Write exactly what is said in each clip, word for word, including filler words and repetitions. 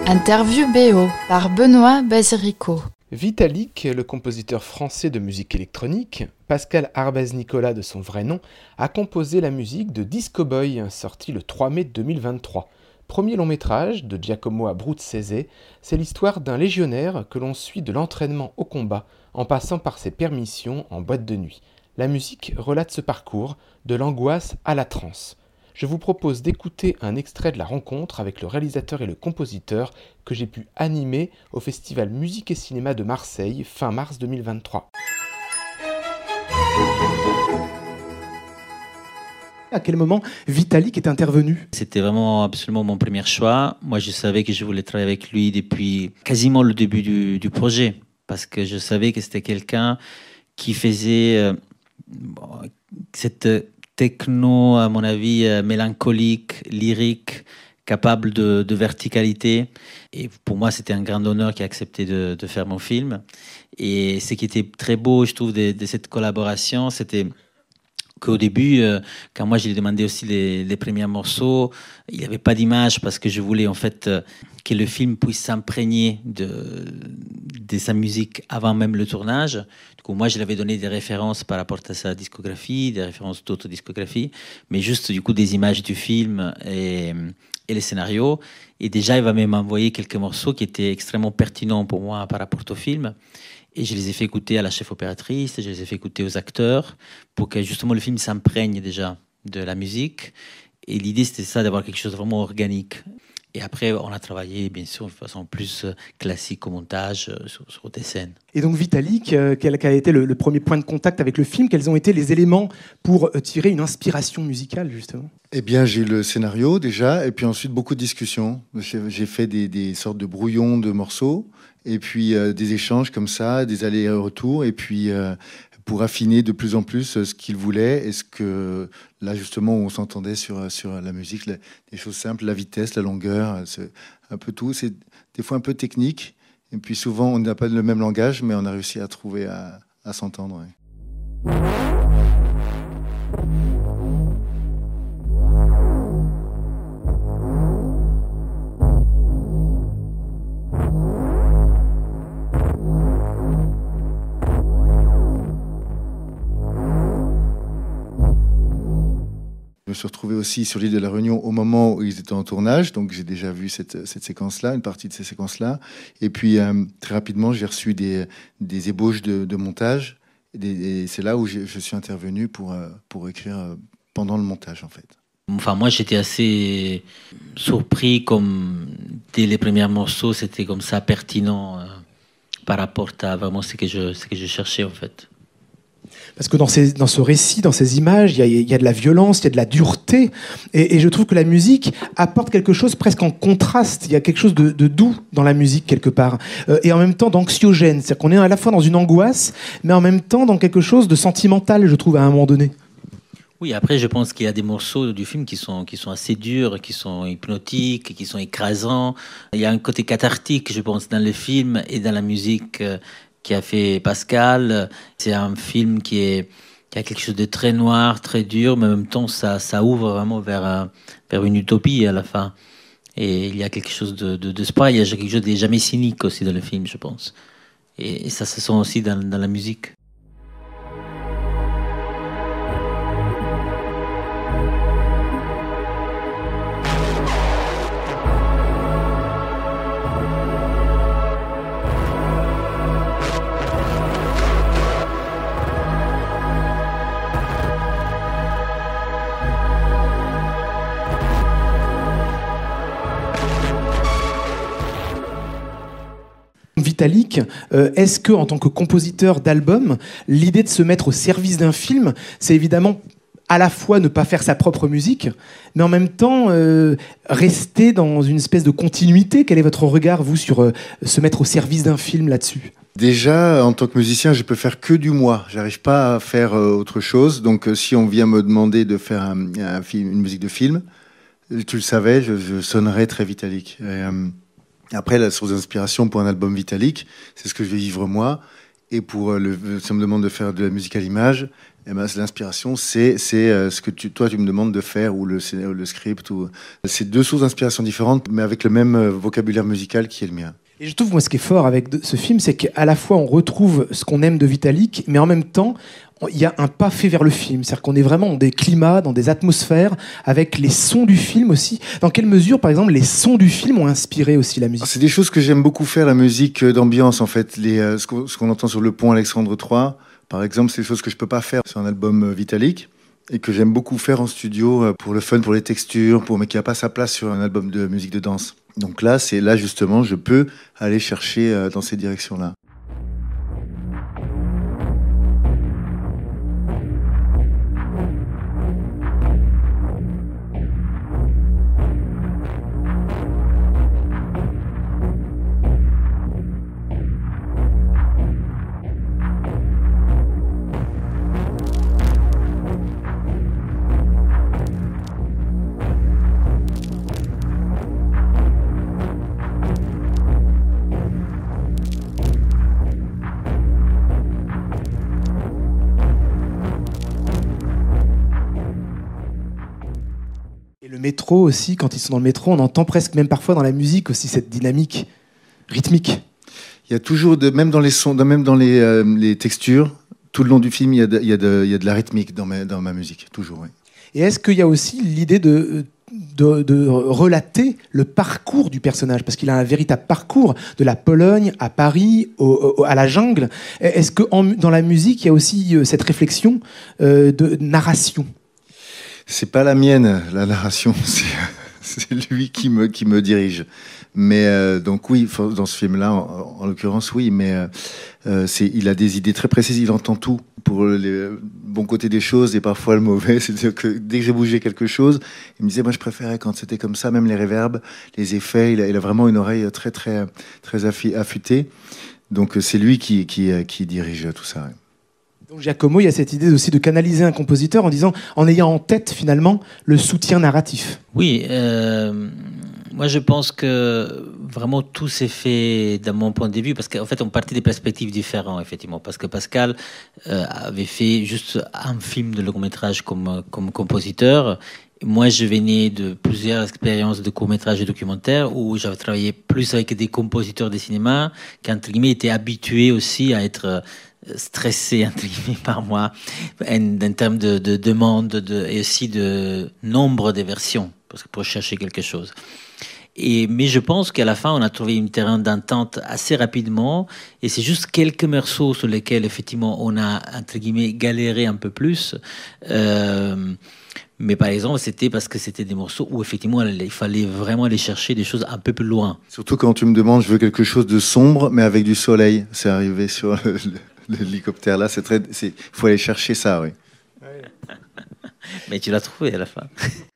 Interview B O par Benoît Basirico. Vitalik, le compositeur français de musique électronique, Pascal Arbaz-Nicolas de son vrai nom, a composé la musique de Disco Boy, sorti le trois mai deux mille vingt-trois. Premier long métrage de Giacomo Abruzzese, c'est l'histoire d'un légionnaire que l'on suit de l'entraînement au combat en passant par ses permissions en boîte de nuit. La musique relate ce parcours, de l'angoisse à la transe. Je vous propose d'écouter un extrait de la rencontre avec le réalisateur et le compositeur que j'ai pu animer au Festival Musique et Cinéma de Marseille fin mars deux mille vingt-trois. À quel moment Vitalik est intervenu ? C'était vraiment absolument mon premier choix. Moi, je savais que je voulais travailler avec lui depuis quasiment le début du, du projet, parce que je savais que c'était quelqu'un qui faisait euh, bon, cette techno, à mon avis, euh, mélancolique, lyrique, capable de, de verticalité. Et pour moi, c'était un grand honneur qu'il ait accepté de, de faire mon film. Et ce qui était très beau, je trouve, de, de cette collaboration, c'était qu'au début, euh, quand moi, je lui ai demandé aussi les, les premiers morceaux, il n'y avait pas d'image parce que je voulais en fait euh, que le film puisse s'imprégner de, de sa musique avant même le tournage. Du coup, moi, je lui avais donné des références par rapport à sa discographie, des références d'autres discographies, mais juste du coup des images du film et, et les scénarios. Et déjà, il va même m'envoyer quelques morceaux qui étaient extrêmement pertinents pour moi par rapport au film. Et je les ai fait écouter à la chef opératrice, je les ai fait écouter aux acteurs pour que justement le film s'imprègne déjà de la musique. Et l'idée, c'était ça, d'avoir quelque chose de vraiment organique. Et après, on a travaillé, bien sûr, de façon plus classique au montage, sur, sur des scènes. Et donc Vitalik, euh, quel, quel a été le, le premier point de contact avec le film ? Quels ont été les éléments pour euh, tirer une inspiration musicale, justement ? Eh bien, j'ai eu le scénario déjà, et puis ensuite beaucoup de discussions. J'ai, j'ai fait des, des sortes de brouillons de morceaux, et puis euh, des échanges comme ça, des allers-retours, et puis euh, pour affiner de plus en plus euh, ce qu'il voulait, et ce que, là justement, où on s'entendait sur, sur la musique, la, des choses simples, la vitesse, la longueur, c'est un peu tout. C'est des fois un peu technique, et puis souvent on n'a pas le même langage, mais on a réussi à trouver, à, à s'entendre. Ouais. Je me suis retrouvé aussi sur l'île de la Réunion au moment où ils étaient en tournage, donc j'ai déjà vu cette, cette séquence-là, une partie de ces séquences-là. Et puis euh, très rapidement, j'ai reçu des, des ébauches de, de montage, et, des, et c'est là où je suis intervenu pour, euh, pour écrire euh, pendant le montage, en fait. Enfin, moi, j'étais assez surpris, comme dès les premiers morceaux, c'était comme ça pertinent euh, par rapport à vraiment ce que je, ce que je cherchais, en fait. Parce que dans, ces, dans ce récit, dans ces images, il y a, il y a de la violence, il y a de la dureté. Et, et je trouve que la musique apporte quelque chose presque en contraste. Il y a quelque chose de, de doux dans la musique, quelque part. Euh, et en même temps d'anxiogène. C'est-à-dire qu'on est à la fois dans une angoisse, mais en même temps dans quelque chose de sentimental, je trouve, à un moment donné. Oui, après, je pense qu'il y a des morceaux du film qui sont, qui sont assez durs, qui sont hypnotiques, qui sont écrasants. Il y a un côté cathartique, je pense, dans le film et dans la musique euh, qui a fait Pascal. C'est un film qui, est, qui a quelque chose de très noir, très dur, mais en même temps, ça, ça ouvre vraiment vers, vers une utopie à la fin. Et il y a quelque chose de, de, de d'espoir, il y a quelque chose de jamais cynique aussi dans le film, je pense. Et, et ça se sent aussi dans, dans la musique. Vitalik, euh, est-ce que, en tant que compositeur d'album, l'idée de se mettre au service d'un film, c'est évidemment à la fois ne pas faire sa propre musique, mais en même temps euh, rester dans une espèce de continuité ? Quel est votre regard, vous, sur euh, se mettre au service d'un film là-dessus ? Déjà, en tant que musicien, je peux faire que du moi. J'arrive pas à faire euh, autre chose. Donc, euh, si on vient me demander de faire un, un film, une musique de film, tu le savais, je, je sonnerais très Vitalik. Et, euh, après, la source d'inspiration pour un album Vitalik, c'est ce que je vais vivre moi. Et pour le, si on me demande de faire de la musique à l'image, eh ben, l'inspiration, c'est, c'est euh, ce que tu, toi tu me demandes de faire, ou le, le script. Ou... C'est deux sources d'inspiration différentes, mais avec le même vocabulaire musical qui est le mien. Et je trouve, moi, ce qui est fort avec ce film, c'est qu'à la fois on retrouve ce qu'on aime de Vitalik, mais en même temps, il y a un pas fait vers le film. C'est-à-dire qu'on est vraiment dans des climats, dans des atmosphères, avec les sons du film aussi. Dans quelle mesure, par exemple, les sons du film ont inspiré aussi la musique ? C'est des choses que j'aime beaucoup faire, la musique d'ambiance, en fait. Les, euh, ce, qu'on, ce qu'on entend sur le pont Alexandre trois, par exemple, c'est des choses que je peux pas faire sur un album Vitalik, et que j'aime beaucoup faire en studio pour le fun, pour les textures, pour, mais qui n'a pas sa place sur un album de musique de danse. Donc là, c'est là justement, je peux aller chercher euh, dans ces directions-là. Le métro aussi, quand ils sont dans le métro, on entend presque même parfois dans la musique aussi cette dynamique rythmique. Il y a toujours, de, même dans les sons, même dans les, euh, les textures, tout le long du film, il y a de, il y a de, il y a de la rythmique dans ma, dans ma musique, toujours. Oui. Et est-ce qu'il y a aussi l'idée de, de, de relater le parcours du personnage ? Parce qu'il a un véritable parcours de la Pologne à Paris, au, au, à la jungle. Est-ce que en, dans la musique, il y a aussi cette réflexion euh, de narration ? C'est pas la mienne, la narration, c'est, c'est lui qui me, qui me dirige. Mais euh, donc oui, dans ce film-là, en, en l'occurrence, oui, mais euh, c'est, il a des idées très précises, il entend tout pour les bons côtés des choses et parfois le mauvais. C'est-à-dire que dès que j'ai bougé quelque chose, il me disait, moi je préférais quand c'était comme ça, même les réverbes, les effets, il a, il a vraiment une oreille très, très, très affûtée. Donc c'est lui qui, qui, qui dirige tout ça. Ouais. Donc Giacomo, il y a cette idée aussi de canaliser un compositeur en disant, en ayant en tête finalement le soutien narratif. Oui, euh, moi je pense que vraiment tout s'est fait d'un mon point de vue, parce qu'en fait on partait des perspectives différentes, effectivement, parce que Pascal euh, avait fait juste un film de long-métrage comme, comme compositeur. Moi, je venais de plusieurs expériences de court-métrage et documentaires où j'avais travaillé plus avec des compositeurs de cinéma qui, entre guillemets, étaient habitués aussi à être stressés, entre guillemets, par moi, en, en termes de, de demande de, et aussi de nombre de versions, parce que pour chercher quelque chose. Et, mais je pense qu'à la fin, on a trouvé un terrain d'entente assez rapidement, et c'est juste quelques morceaux sur lesquels, effectivement, on a, entre guillemets, galéré un peu plus. Euh, Mais par exemple, c'était parce que c'était des morceaux où effectivement il fallait vraiment aller chercher des choses un peu plus loin. Surtout quand tu me demandes, je veux quelque chose de sombre, mais avec du soleil. C'est arrivé sur le, le, l'hélicoptère là. C'est très, c'est, faut aller chercher ça, oui. Mais tu l'as trouvé à la fin.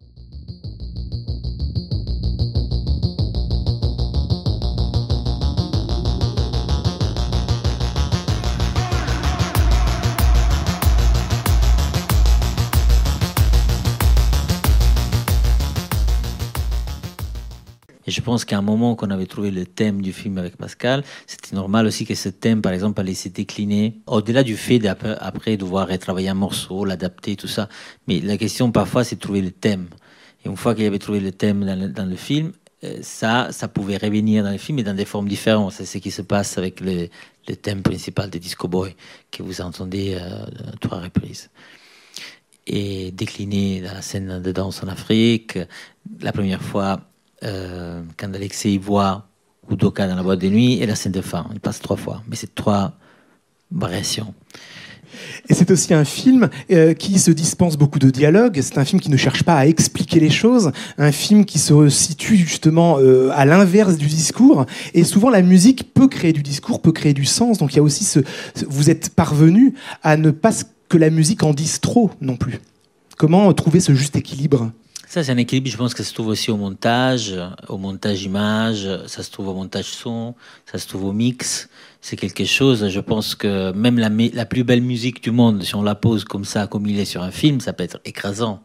Et je pense qu'à un moment qu'on avait trouvé le thème du film avec Pascal, c'était normal aussi que ce thème, par exemple, allait se décliner. Au-delà du fait d'après après devoir retravailler un morceau, l'adapter, tout ça. Mais la question parfois, c'est de trouver le thème. Et une fois qu'il avait trouvé le thème dans le, dans le film, ça, ça pouvait revenir dans le film, mais dans des formes différentes. C'est ce qui se passe avec le, le thème principal de Disco Boy, que vous entendez euh, trois reprises. Et décliné dans la scène de danse en Afrique, la première fois, Euh, quand Alexei voit Udoka dans la boîte de nuit et la scène de fin. Il passe trois fois, mais c'est trois variations. Et c'est aussi un film euh, qui se dispense beaucoup de dialogues. C'est un film qui ne cherche pas à expliquer les choses. Un film qui se situe justement euh, à l'inverse du discours. Et souvent, la musique peut créer du discours, peut créer du sens. Donc il y a aussi ce... ce vous êtes parvenu à ne pas que la musique en dise trop non plus. Comment trouver ce juste équilibre ? Ça, c'est un équilibre, je pense que ça se trouve aussi au montage, au montage image, ça se trouve au montage son, ça se trouve au mix. C'est quelque chose, je pense que même la, la plus belle musique du monde, si on la pose comme ça, comme il est sur un film, ça peut être écrasant.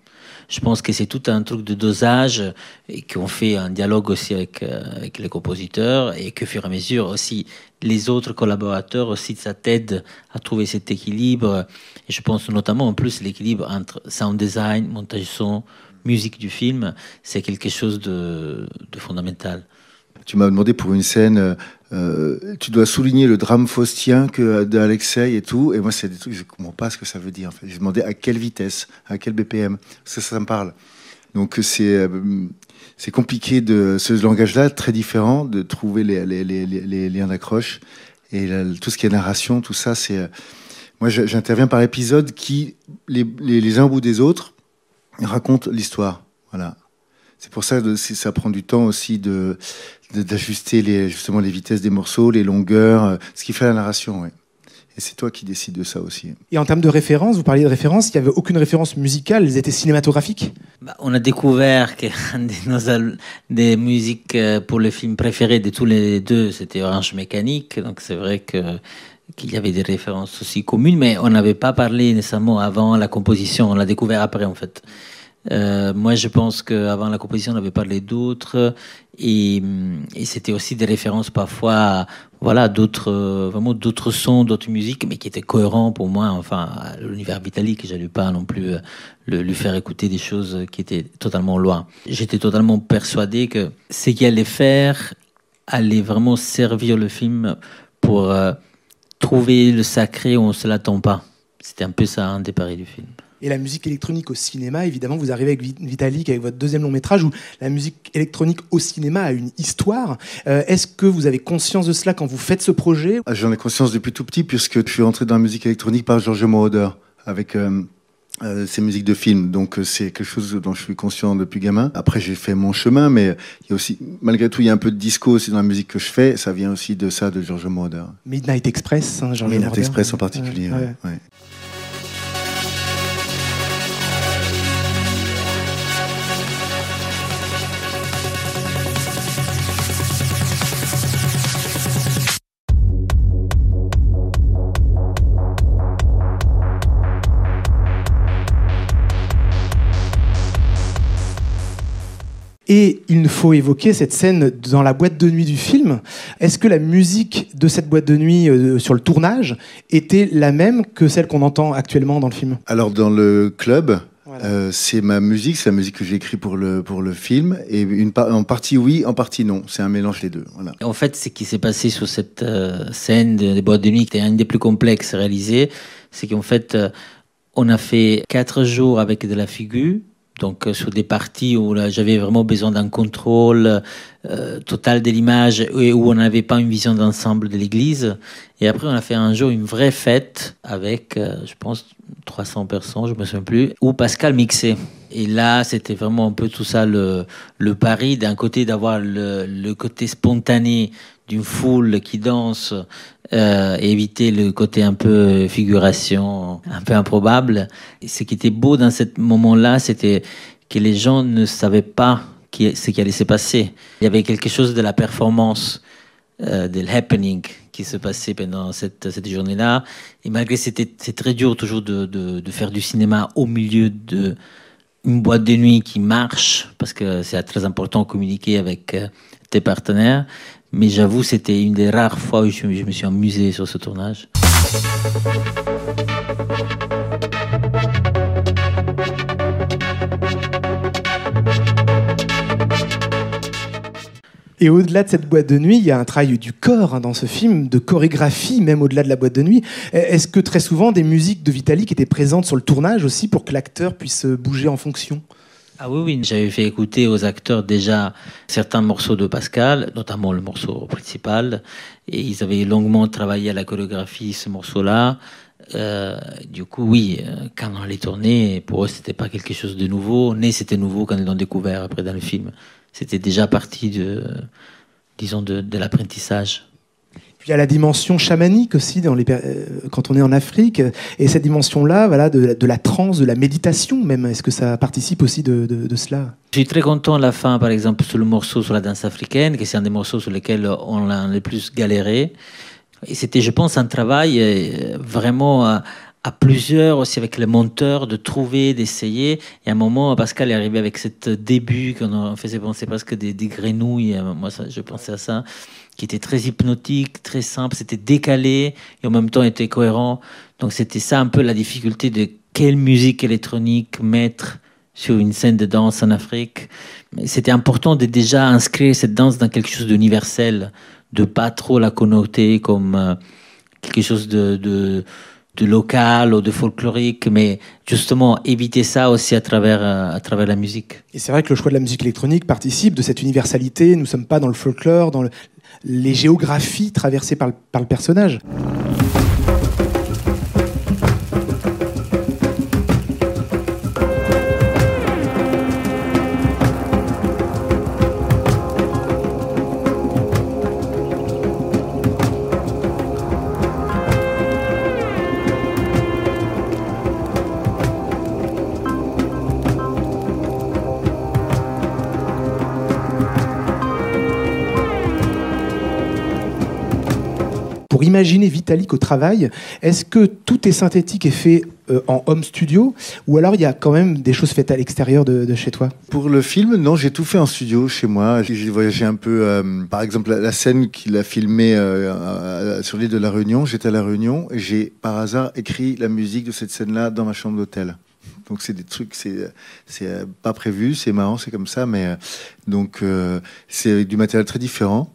Je pense que c'est tout un truc de dosage et qu'on fait un dialogue aussi avec, euh, avec les compositeurs et que, au fur et à mesure, aussi, les autres collaborateurs aussi, ça t'aide à trouver cet équilibre. Et je pense notamment, en plus, l'équilibre entre sound design, montage son, musique du film, c'est quelque chose de, de fondamental. Tu m'as demandé pour une scène, euh, tu dois souligner le drame faustien que d'Alexei et tout. Et moi, c'est des trucs, je ne comprends pas ce que ça veut dire. En fait. J'ai demandé à quelle vitesse, à quel B P M, parce que ça, ça me parle. Donc, c'est, euh, c'est compliqué de ce langage-là, très différent, de trouver les, les, les, les, les liens d'accroche. Et là, tout ce qui est narration, tout ça, c'est. Euh, moi, j'interviens par épisode qui, les, les, les uns au bout des autres, racontent l'histoire. Voilà. C'est pour ça que ça prend du temps aussi de, de, d'ajuster les, justement les vitesses des morceaux, les longueurs, ce qui fait la narration. Ouais. Et c'est toi qui décides de ça aussi. Et en termes de références, vous parliez de références, il n'y avait aucune référence musicale, elles étaient cinématographiques? Bah, on a découvert que nos al- des musiques pour le film préféré de tous les deux, c'était Orange Mécanique. Donc c'est vrai que qu'il y avait des références aussi communes, mais on n'avait pas parlé nécessairement avant la composition, on l'a découvert après en fait. Euh, moi, je pense qu'avant la composition, on avait parlé d'autres, et, et c'était aussi des références parfois, voilà, d'autres, vraiment d'autres sons, d'autres musiques, mais qui étaient cohérents pour moi. Enfin, l'univers Vitalik, j'allais pas non plus le, lui faire écouter des choses qui étaient totalement loin. J'étais totalement persuadé que ce qu'il allait faire allait vraiment servir le film pour euh, trouver le sacré où on se l'attend pas. C'était un peu ça, un des paris du film. Et la musique électronique au cinéma, évidemment, vous arrivez avec Vitalik, avec votre deuxième long métrage, où la musique électronique au cinéma a une histoire. Euh, est-ce que vous avez conscience de cela quand vous faites ce projet? J'en ai conscience depuis tout petit, puisque je suis entré dans la musique électronique par Giorgio Moroder, avec euh, euh, ses musiques de films. Donc euh, c'est quelque chose dont je suis conscient depuis gamin. Après, j'ai fait mon chemin, mais il y a aussi, malgré tout, il y a un peu de disco aussi dans la musique que je fais. Ça vient aussi de ça, de Giorgio Moroder. Midnight Express, hein, Giorgio Midnight Moroder. Express en particulier, ouais, ouais. ouais. ouais. Et il faut évoquer cette scène dans la boîte de nuit du film. Est-ce que la musique de cette boîte de nuit euh, sur le tournage était la même que celle qu'on entend actuellement dans le film? Alors dans le club, voilà. euh, c'est ma musique, c'est la musique que j'ai écrite pour le, pour le film. Et une par- en partie oui, en partie non. C'est un mélange des deux. Voilà. En fait, ce qui s'est passé sur cette euh, scène des boîtes de nuit, qui était une des plus complexes réalisées, c'est qu'en fait, euh, on a fait quatre jours avec de la figure. Donc, euh, sur des parties où là, j'avais vraiment besoin d'un contrôle euh, total de l'image et où on n'avait pas une vision d'ensemble de l'église. Et après, on a fait un jour une vraie fête avec, euh, je pense, trois cents personnes, je ne me souviens plus, où Pascal mixait. Et là, c'était vraiment un peu tout ça, le, le pari, d'un côté, d'avoir le, le côté spontané d'une foule qui danse, euh, et éviter le côté un peu figuration, un peu improbable. Et ce qui était beau dans ce moment-là, c'était que les gens ne savaient pas qui, ce qui allait se passer. Il y avait quelque chose de la performance, euh, de l'happening qui se passait pendant cette, cette journée-là. Et malgré que c'était, c'est très dur toujours de, de, de faire du cinéma au milieu de une boîte de nuit qui marche, parce que c'est très important de communiquer avec euh, tes partenaires. Mais j'avoue, c'était une des rares fois où je, je me suis amusé sur ce tournage. Et au-delà de cette boîte de nuit, il y a un travail du corps hein, dans ce film, de chorégraphie, même au-delà de la boîte de nuit. Est-ce que très souvent, des musiques de Vitalik étaient présentes sur le tournage aussi pour que l'acteur puisse bouger en fonction? Ah oui, oui, j'avais fait écouter aux acteurs déjà certains morceaux de Pascal, notamment le morceau principal, et ils avaient longuement travaillé à la chorégraphie ce morceau-là. Euh, du coup, oui, quand on les tournait, pour eux, c'était pas quelque chose de nouveau, mais c'était nouveau quand ils l'ont découvert après dans le film. C'était déjà partie de, disons, de, de l'apprentissage. Puis il y a la dimension chamanique aussi dans les, euh, quand on est en Afrique. Et cette dimension-là, voilà, de, de la transe, de la méditation même, est-ce que ça participe aussi de, de, de cela? Je suis très content à la fin, par exemple, sur le morceau sur la danse africaine, que c'est un des morceaux sur lesquels on a le plus galéré. Et c'était, je pense, un travail vraiment à plusieurs, aussi avec les monteurs, de trouver, d'essayer. Et à un moment, Pascal est arrivé avec ce début qu'on faisait penser presque des, des grenouilles. Moi, ça, je pensais à ça, qui était très hypnotique, très simple. C'était décalé et en même temps était cohérent. Donc, c'était ça un peu la difficulté de quelle musique électronique mettre sur une scène de danse en Afrique. Mais c'était important de déjà inscrire cette danse dans quelque chose d'universel, de pas trop la connoter comme euh, quelque chose de, de, de local ou de folklorique, mais justement éviter ça aussi à travers, euh, à travers la musique. Et c'est vrai que le choix de la musique électronique participe de cette universalité. Nous ne sommes pas dans le folklore, dans le, les géographies traversées par le, par le personnage. Pour imaginer Vitalik au travail, est-ce que tout est synthétique et fait euh, en home studio, ou alors il y a quand même des choses faites à l'extérieur de, de chez toi? Pour le film, non, j'ai tout fait en studio chez moi. J'ai voyagé un peu, euh, par exemple, la, la scène qu'il a filmée euh, euh, sur l'île de la Réunion. J'étais à la Réunion et j'ai par hasard écrit la musique de cette scène-là dans ma chambre d'hôtel. Donc c'est des trucs, c'est c'est pas prévu, c'est marrant, c'est comme ça, mais euh, donc euh, c'est du matériel très différent.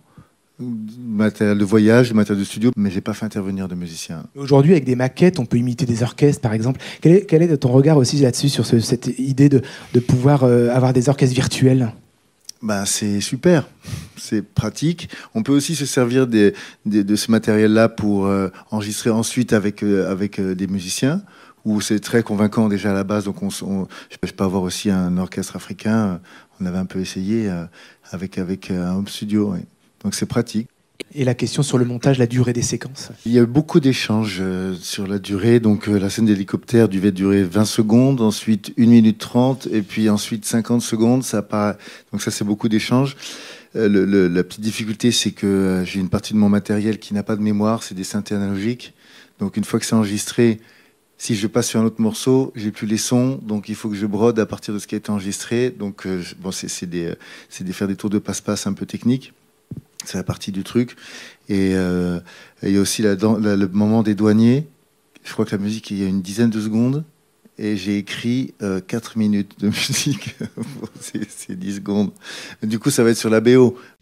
Matériel de voyage, matériel de studio, mais j'ai pas fait intervenir de musiciens. Aujourd'hui, avec des maquettes, on peut imiter des orchestres, par exemple. Quel est, quel est ton regard aussi là-dessus, sur ce, cette idée de, de pouvoir euh, avoir des orchestres virtuels? Ben, c'est super, c'est pratique. On peut aussi se servir des, des, de ce matériel-là pour euh, enregistrer ensuite avec, euh, avec euh, des musiciens, où c'est très convaincant déjà à la base. Donc on, on, je peux avoir aussi un orchestre africain, on avait un peu essayé euh, avec, avec un home studio, oui. Donc c'est pratique. Et la question sur le montage, la durée des séquences? Il y a eu beaucoup d'échanges euh, sur la durée. Donc euh, la scène d'hélicoptère devait durer vingt secondes, ensuite une minute trente, et puis ensuite cinquante secondes. Ça part... Donc ça, c'est beaucoup d'échanges. Euh, le, le, la petite difficulté, c'est que euh, j'ai une partie de mon matériel qui n'a pas de mémoire, c'est des synthés analogiques. Donc une fois que c'est enregistré, si je passe sur un autre morceau, j'ai plus les sons, donc il faut que je brode à partir de ce qui a été enregistré. Donc euh, bon, c'est, c'est, des, c'est des faire des tours de passe-passe un peu techniques. C'est la partie du truc. Et euh, il y a aussi la, la, le moment des douaniers. Je crois que la musique, il y a une dizaine de secondes. Et j'ai écrit euh, quatre minutes de musique. c'est, c'est dix secondes. Du coup, ça va être sur la B O.